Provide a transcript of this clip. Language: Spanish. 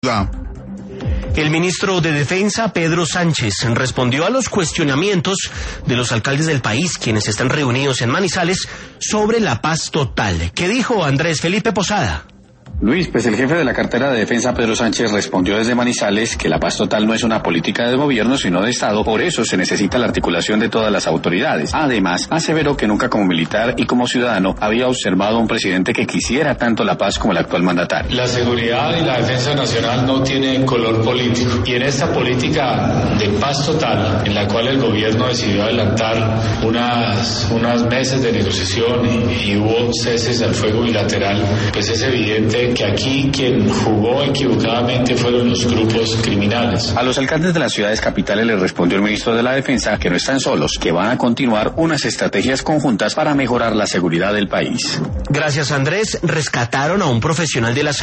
El ministro de Defensa, Pedro Sánchez, respondió a los cuestionamientos de los alcaldes del país, quienes están reunidos en Manizales, sobre la paz total. ¿Qué dijo Andrés Felipe Posada? Luis, pues el jefe de la cartera de defensa, Pedro Sánchez, respondió desde Manizales que la paz total no es una política de gobierno, sino de Estado. Por eso se necesita la articulación de todas las autoridades. Además, aseveró que nunca como militar y como ciudadano había observado a un presidente que quisiera tanto la paz como el actual mandatario. La seguridad y la defensa nacional no tienen color político. Y en esta política de paz total, en la cual el gobierno decidió adelantar unas meses de negociación y hubo ceses al fuego bilateral, pues es evidente que aquí quien jugó equivocadamente fueron los grupos criminales. A los alcaldes de las ciudades capitales les respondió el ministro de la Defensa que no están solos, que van a continuar unas estrategias conjuntas para mejorar la seguridad del país. Gracias, Andrés. Rescataron a un profesional de la